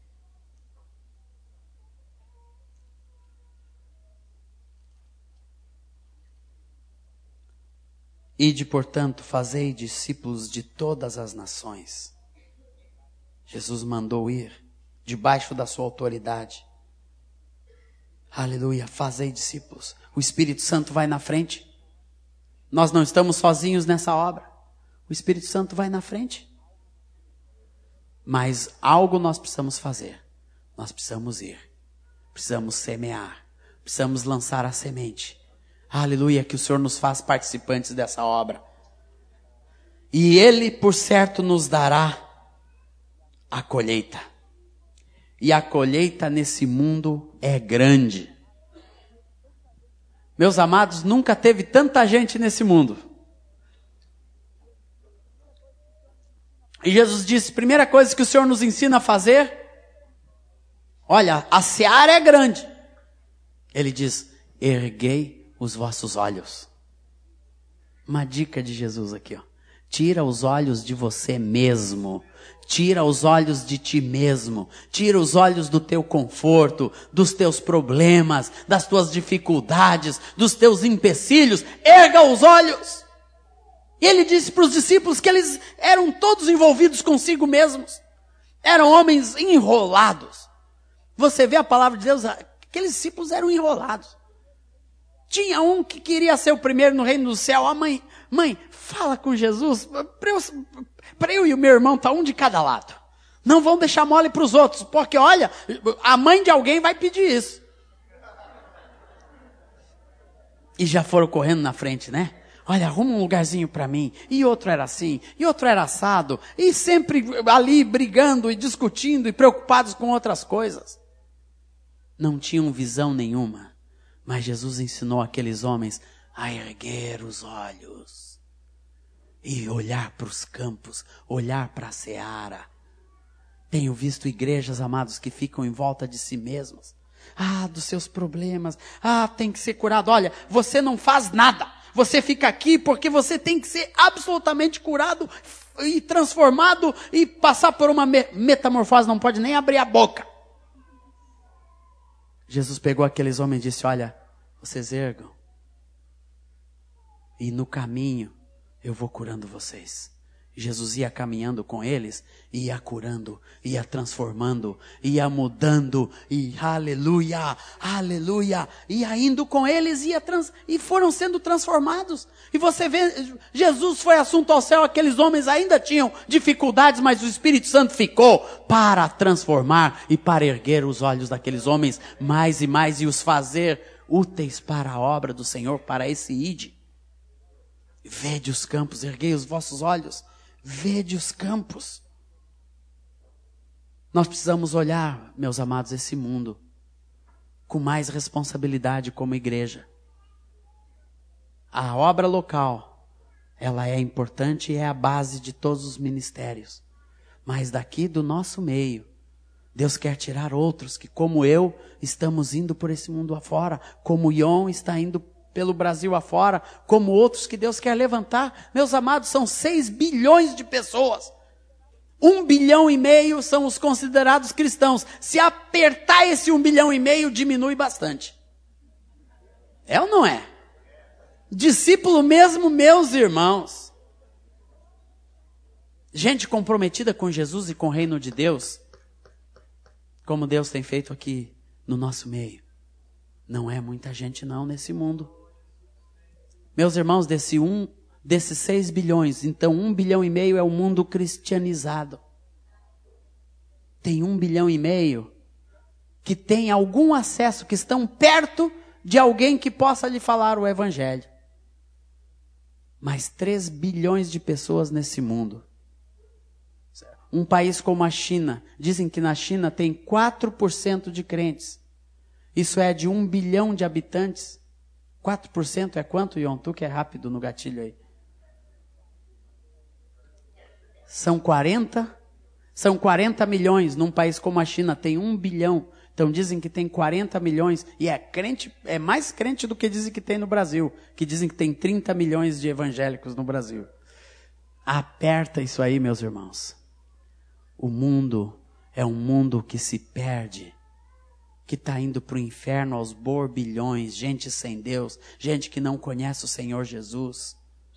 Ide, portanto, fazei discípulos de todas as nações. Jesus mandou ir debaixo da sua autoridade. Aleluia, fazei discípulos. O Espírito Santo vai na frente. Nós não estamos sozinhos nessa obra. O Espírito Santo vai na frente. Mas algo nós precisamos fazer. Nós precisamos ir. Precisamos semear. Precisamos lançar a semente. Aleluia, que o Senhor nos faz participantes dessa obra. E Ele, por certo, nos dará a colheita. E a colheita nesse mundo é grande. Meus amados, nunca teve tanta gente nesse mundo. E Jesus disse, primeira coisa que o Senhor nos ensina a fazer, olha, a seara é grande. Ele diz, erguei os vossos olhos. Uma dica de Jesus aqui, ó. Tira os olhos de você mesmo. Tira os olhos de ti mesmo. Tira os olhos do teu conforto, dos teus problemas, das tuas dificuldades, dos teus empecilhos. Erga os olhos. E ele disse para os discípulos que eles eram todos envolvidos consigo mesmos. Eram homens enrolados. Você vê a palavra de Deus, aqueles discípulos eram enrolados. Tinha um que queria ser o primeiro no reino do céu. A mãe, fala com Jesus, para eu e o meu irmão estar um de cada lado. Não vão deixar mole para os outros, porque olha, a mãe de alguém vai pedir isso. E já foram correndo na frente, né? Olha, arruma um lugarzinho para mim. E outro era assim, e outro era assado. E sempre ali brigando e discutindo e preocupados com outras coisas. Não tinham visão nenhuma. Mas Jesus ensinou aqueles homens a erguer os olhos e olhar para os campos, olhar para a seara. Tenho visto igrejas, amados, que ficam em volta de si mesmas. Dos seus problemas. Tem que ser curado. Olha, você não faz nada. Você fica aqui porque você tem que ser absolutamente curado e transformado e passar por uma metamorfose. Não pode nem abrir a boca. Jesus pegou aqueles homens e disse, olha, vocês ergam. E no caminho eu vou curando vocês. Jesus ia caminhando com eles, ia curando, ia transformando, ia mudando, e aleluia, aleluia, ia indo com eles, e foram sendo transformados. E você vê, Jesus foi assunto ao céu, aqueles homens ainda tinham dificuldades, mas o Espírito Santo ficou para transformar e para erguer os olhos daqueles homens mais e mais e os fazer úteis para a obra do Senhor, para esse ide. Vede os campos, erguei os vossos olhos. Vede os campos. Nós precisamos olhar, meus amados, esse mundo com mais responsabilidade como igreja. A obra local, ela é importante e é a base de todos os ministérios. Mas daqui do nosso meio, Deus quer tirar outros que, como eu, estamos indo por esse mundo afora, como Ion está indo pelo Brasil afora, como outros que Deus quer levantar. Meus amados, são 6 bilhões de pessoas. 1,5 bilhão são os considerados cristãos. Se apertar esse 1,5 bilhão, diminui bastante. É ou não é? Discípulo mesmo, meus irmãos. Gente comprometida com Jesus e com o reino de Deus. como Deus tem feito aqui no nosso meio. Não é muita gente não nesse mundo. Meus irmãos, desses 6 bilhões, então 1,5 bilhão é o mundo cristianizado. Tem 1,5 bilhão que tem algum acesso, que estão perto de alguém que possa lhe falar o evangelho. Mas 3 bilhões de pessoas nesse mundo. Um país como a China, dizem que na China tem 4% de crentes. Isso é de 1 bilhão de habitantes. 4% é quanto, Ion? Tu que é rápido no gatilho aí. São 40 milhões num país como a China, tem 1 bilhão. Então dizem que tem 40 milhões, e é mais crente do que dizem que tem no Brasil, que dizem que tem 30 milhões de evangélicos no Brasil. Aperta isso aí, meus irmãos. O mundo é um mundo que se perde, que está indo para o inferno aos borbilhões, gente sem Deus, gente que não conhece o Senhor Jesus.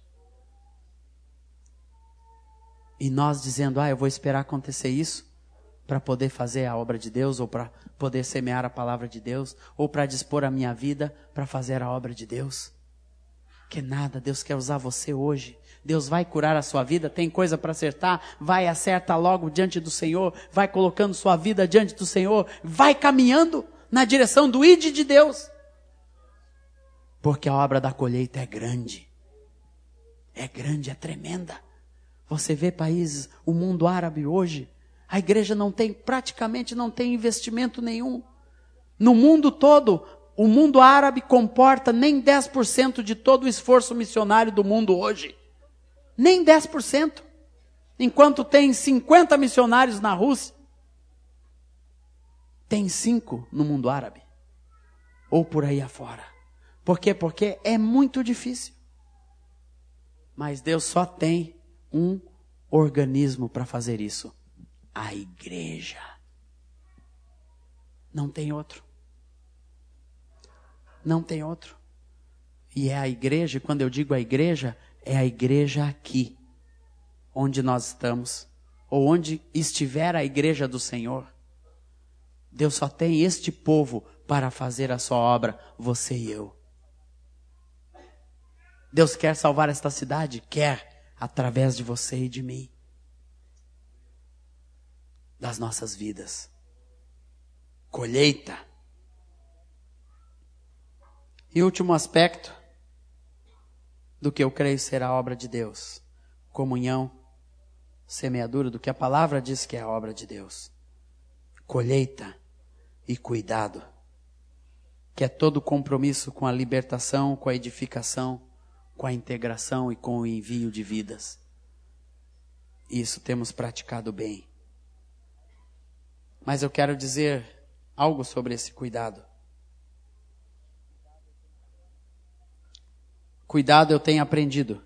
E nós dizendo, eu vou esperar acontecer isso para poder fazer a obra de Deus, ou para poder semear a palavra de Deus, ou para dispor a minha vida para fazer a obra de Deus. Que nada, Deus quer usar você hoje. Deus vai curar a sua vida, tem coisa para acertar, vai acerta logo diante do Senhor, vai colocando sua vida diante do Senhor, vai caminhando na direção do ide de Deus. Porque a obra da colheita é grande, é tremenda. Você vê países, o mundo árabe hoje, a igreja praticamente não tem investimento nenhum. No mundo todo, o mundo árabe comporta nem 10% de todo o esforço missionário do mundo hoje. Nem 10%. Enquanto tem 50 missionários na Rússia, tem 5 no mundo árabe. Ou por aí afora. Por quê? Porque é muito difícil. Mas Deus só tem um organismo para fazer isso. A igreja. Não tem outro. Não tem outro. E é a igreja, e quando eu digo a igreja, é a igreja aqui, onde nós estamos, ou onde estiver a igreja do Senhor. Deus só tem este povo para fazer a sua obra, você e eu. Deus quer salvar esta cidade? Quer, através de você e de mim. Das nossas vidas. Colheita. E último aspecto do que eu creio ser a obra de Deus. Comunhão, semeadura, do que a palavra diz que é a obra de Deus. Colheita e cuidado. Que é todo compromisso com a libertação, com a edificação, com a integração e com o envio de vidas. Isso temos praticado bem. Mas eu quero dizer algo sobre esse cuidado. Cuidado eu tenho aprendido.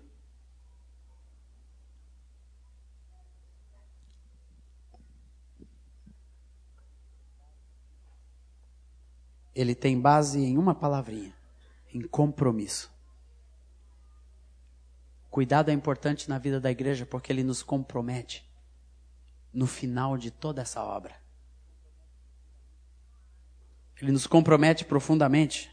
Ele tem base em uma palavrinha, em compromisso. Cuidado é importante na vida da igreja porque ele nos compromete no final de toda essa obra. Ele nos compromete profundamente.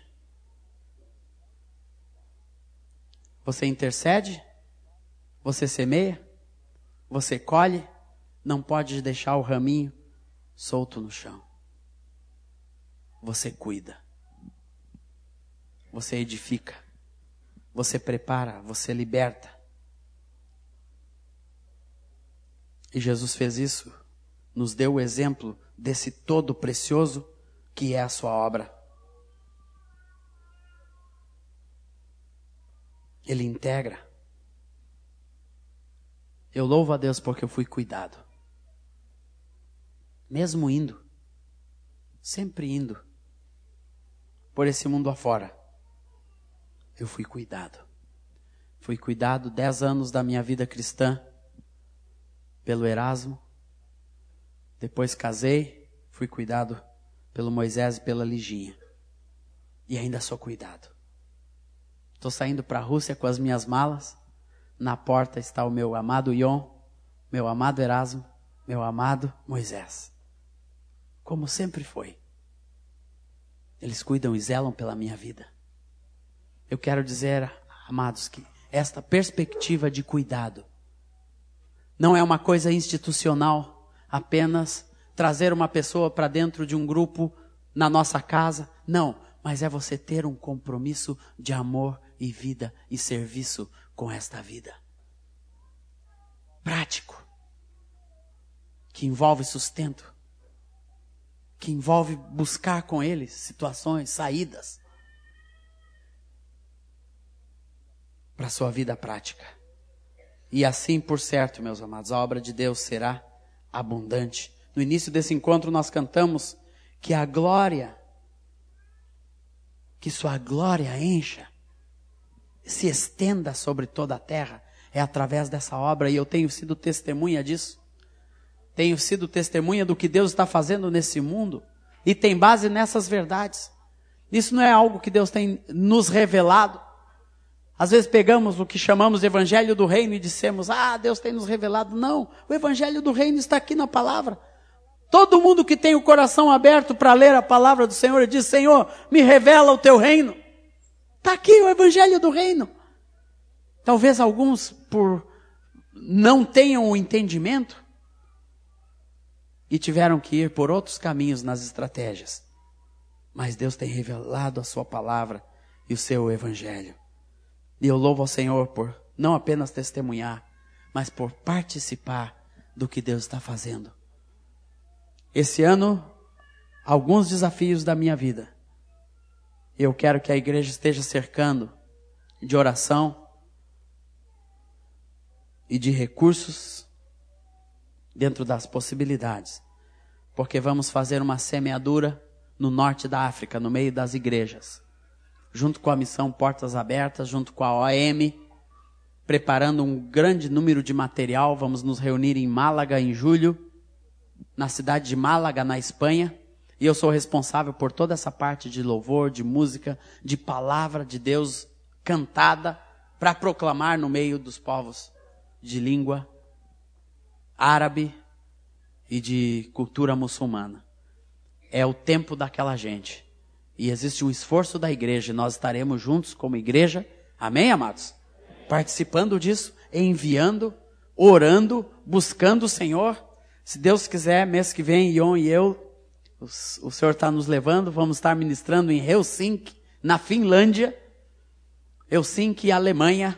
Você intercede, você semeia, você colhe, não pode deixar o raminho solto no chão. Você cuida, você edifica, você prepara, você liberta. E Jesus fez isso, nos deu o exemplo desse todo precioso que é a sua obra. Ele integra. Eu louvo a Deus porque eu fui cuidado. Mesmo indo, sempre indo, por esse mundo afora, eu fui cuidado. Fui cuidado 10 anos da minha vida cristã, pelo Erasmo. Depois casei, fui cuidado pelo Moisés e pela Liginha. E ainda sou cuidado. Estou saindo para a Rússia com as minhas malas. Na porta está o meu amado Ion, meu amado Erasmo, meu amado Moisés. como sempre foi. Eles cuidam e zelam pela minha vida. Eu quero dizer, amados, que esta perspectiva de cuidado não é uma coisa institucional, apenas trazer uma pessoa para dentro de um grupo na nossa casa. Não, mas é você ter um compromisso de amor e vida e serviço com esta vida. Prático. Que envolve sustento. Que envolve buscar com eles situações, saídas. Para a sua vida prática. E assim, por certo, meus amados, a obra de Deus será abundante. No início desse encontro nós cantamos que a glória, que sua glória encha, se estenda sobre toda a terra, é através dessa obra, e eu tenho sido testemunha disso. Tenho sido testemunha do que Deus está fazendo nesse mundo, e tem base nessas verdades. Isso não é algo que Deus tem nos revelado. Às vezes pegamos o que chamamos de Evangelho do Reino e dissemos, Deus tem nos revelado. Não, o Evangelho do Reino está aqui na palavra. Todo mundo que tem o coração aberto para ler a palavra do Senhor e diz, Senhor, me revela o teu reino. Está aqui o Evangelho do Reino. Talvez alguns não tenham o entendimento e tiveram que ir por outros caminhos nas estratégias. Mas Deus tem revelado a sua palavra e o seu Evangelho. E eu louvo ao Senhor por não apenas testemunhar, mas por participar do que Deus está fazendo. Esse ano, alguns desafios da minha vida. Eu quero que a igreja esteja cercando de oração e de recursos dentro das possibilidades. Porque vamos fazer uma semeadura no norte da África, no meio das igrejas. Junto com a missão Portas Abertas, junto com a OM, preparando um grande número de material. Vamos nos reunir em Málaga em julho, na cidade de Málaga, na Espanha. E eu sou responsável por toda essa parte de louvor, de música, de palavra de Deus cantada, para proclamar no meio dos povos de língua árabe e de cultura muçulmana. É o tempo daquela gente. E existe um esforço da igreja, e nós estaremos juntos como igreja, amém, amados? Participando disso, enviando, orando, buscando o Senhor. Se Deus quiser, mês que vem, Ion e eu, o Senhor está nos levando, vamos estar ministrando em Helsinki, na Finlândia, Helsinki, Alemanha.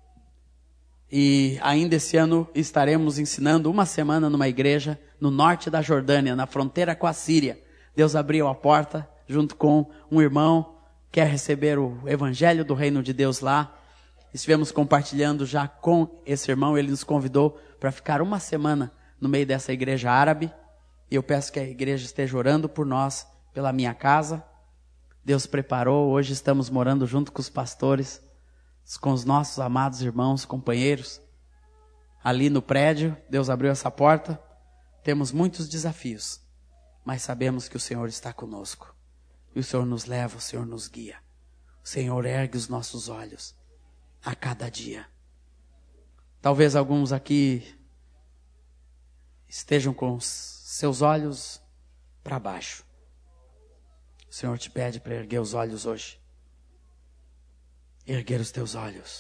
E ainda esse ano estaremos ensinando uma semana numa igreja no norte da Jordânia, na fronteira com a Síria. Deus abriu a porta junto com um irmão, quer receber o Evangelho do Reino de Deus lá. Estivemos compartilhando já com esse irmão, ele nos convidou para ficar uma semana no meio dessa igreja árabe. E eu peço que a igreja esteja orando por nós, pela minha casa. Deus preparou, hoje estamos morando junto com os pastores, com os nossos amados irmãos, companheiros, ali no prédio. Deus abriu essa porta. Temos muitos desafios, mas sabemos que o Senhor está conosco. E o Senhor nos leva, o Senhor nos guia. O Senhor ergue os nossos olhos a cada dia. Talvez alguns aqui estejam com seus olhos para baixo. O Senhor te pede para erguer os olhos hoje. Erguer os teus olhos.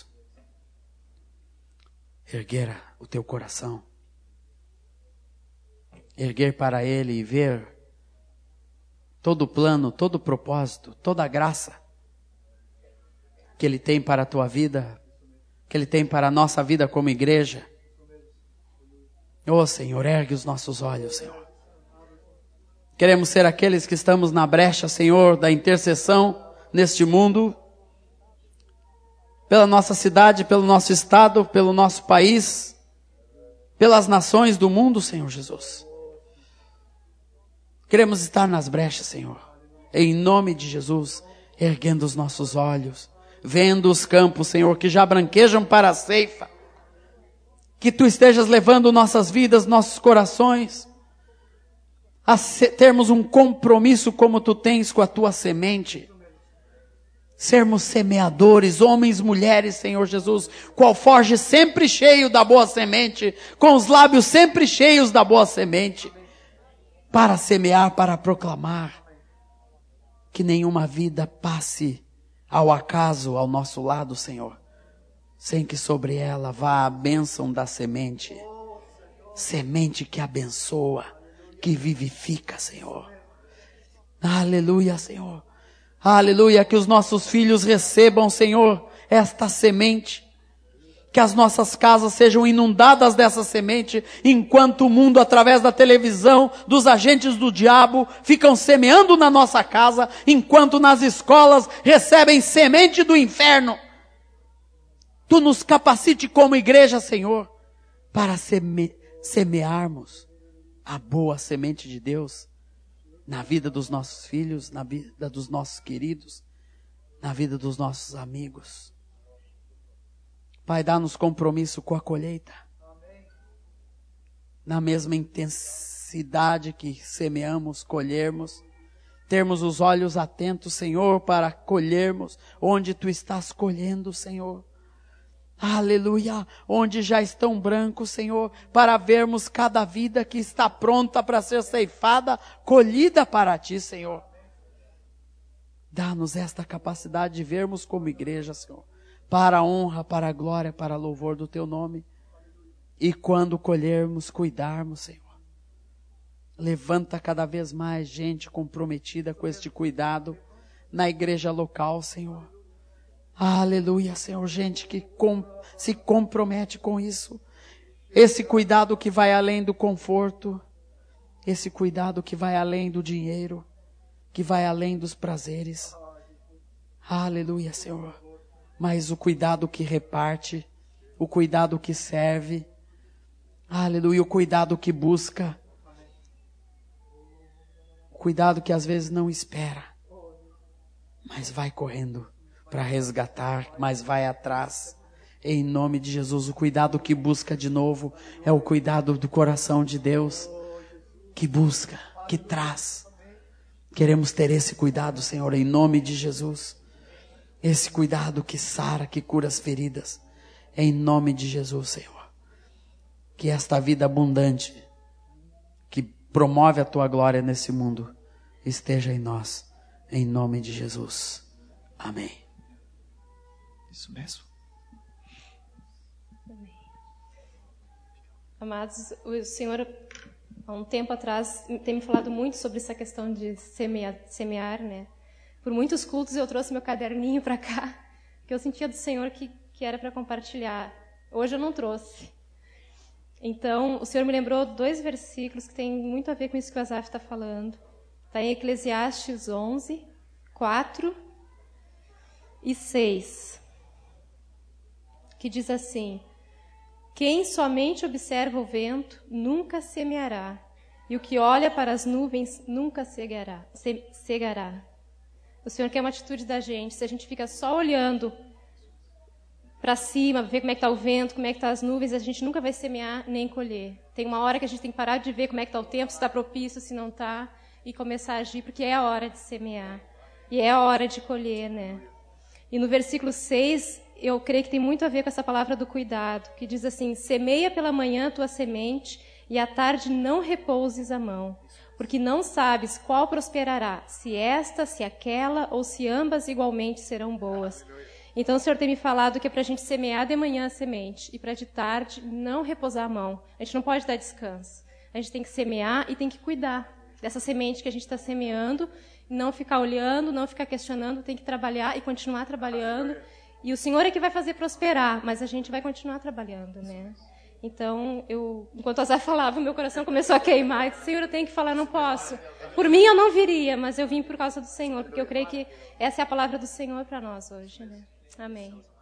Erguer o teu coração. Erguer para Ele e ver todo o plano, todo o propósito, toda a graça que Ele tem para a tua vida, que Ele tem para a nossa vida como igreja. Senhor, ergue os nossos olhos, Senhor. Queremos ser aqueles que estamos na brecha, Senhor, da intercessão neste mundo, pela nossa cidade, pelo nosso estado, pelo nosso país, pelas nações do mundo, Senhor Jesus. Queremos estar nas brechas, Senhor, em nome de Jesus, erguendo os nossos olhos, vendo os campos, Senhor, que já branquejam para a ceifa. Que Tu estejas levando nossas vidas, nossos corações, a termos um compromisso como Tu tens com a Tua semente. Sermos semeadores, homens, mulheres, Senhor Jesus, com o alforje sempre cheio da boa semente, com os lábios sempre cheios da boa semente, para semear, para proclamar. Que nenhuma vida passe ao acaso ao nosso lado, Senhor, sem que sobre ela vá a bênção da semente. Semente que abençoa, que vivifica, Senhor. Aleluia, Senhor. Aleluia, que os nossos filhos recebam, Senhor, esta semente. Que as nossas casas sejam inundadas dessa semente, enquanto o mundo, através da televisão, dos agentes do diabo, ficam semeando na nossa casa, enquanto nas escolas recebem semente do inferno. Tu nos capacite como igreja, Senhor, para semearmos a boa semente de Deus na vida dos nossos filhos, na vida dos nossos queridos, na vida dos nossos amigos. Pai, dá-nos compromisso com a colheita. Na mesma intensidade que semeamos, colhermos. Termos os olhos atentos, Senhor, para colhermos onde Tu estás colhendo, Senhor. Aleluia, onde já estão brancos, Senhor, para vermos cada vida que está pronta para ser ceifada, colhida para Ti, Senhor. Dá-nos esta capacidade de vermos como igreja, Senhor, para a honra, para a glória, para a louvor do Teu nome. E quando colhermos, cuidarmos, Senhor. Levanta cada vez mais gente comprometida com este cuidado na igreja local, Senhor. Aleluia, Senhor, gente que se compromete com isso. Esse cuidado que vai além do conforto, esse cuidado que vai além do dinheiro, que vai além dos prazeres. Aleluia, Senhor. Mas o cuidado que reparte, o cuidado que serve, aleluia, o cuidado que busca, o cuidado que às vezes não espera, mas vai correndo para resgatar, mas vai atrás, em nome de Jesus. O cuidado que busca de novo é o cuidado do coração de Deus, que busca, que traz. Queremos ter esse cuidado, Senhor, em nome de Jesus. Esse cuidado que sara, que cura as feridas, em nome de Jesus, Senhor. Que esta vida abundante, que promove a Tua glória nesse mundo, esteja em nós, em nome de Jesus. Amém. Isso mesmo. Amém. Amados, o Senhor, há um tempo atrás, tem me falado muito sobre essa questão de semear, né? Por muitos cultos eu trouxe meu caderninho para cá, que eu sentia do Senhor que era para compartilhar. Hoje eu não trouxe. Então, o Senhor me lembrou 2 versículos que têm muito a ver com isso que o Asaf está falando. Está em Eclesiastes 11, 4 e 6, que diz assim: quem somente observa o vento nunca semeará, e o que olha para as nuvens nunca cegará. O Senhor quer uma atitude da gente. Se a gente fica só olhando para cima, ver como é que está o vento, como é que estão as nuvens, a gente nunca vai semear nem colher. Tem uma hora que a gente tem que parar de ver como é que está o tempo, se está propício, se não está, e começar a agir, porque é a hora de semear. E é a hora de colher, né? E no versículo 6, eu creio que tem muito a ver com essa palavra do cuidado, que diz assim: semeia pela manhã a tua semente, e à tarde não repouses a mão, porque não sabes qual prosperará, se esta, se aquela, ou se ambas igualmente serão boas. Então o Senhor tem me falado que é para a gente semear de manhã a semente, e para de tarde não repousar a mão. A gente não pode dar descanso. A gente tem que semear e tem que cuidar dessa semente que a gente está semeando, não ficar olhando, não ficar questionando, tem que trabalhar e continuar trabalhando. E o Senhor é que vai fazer prosperar, mas a gente vai continuar trabalhando, né? Então, enquanto a Zé falava, meu coração começou a queimar. Eu disse: Senhor, eu tenho que falar, não posso. Por mim eu não viria, mas eu vim por causa do Senhor, porque eu creio que essa é a palavra do Senhor para nós hoje, né? Amém.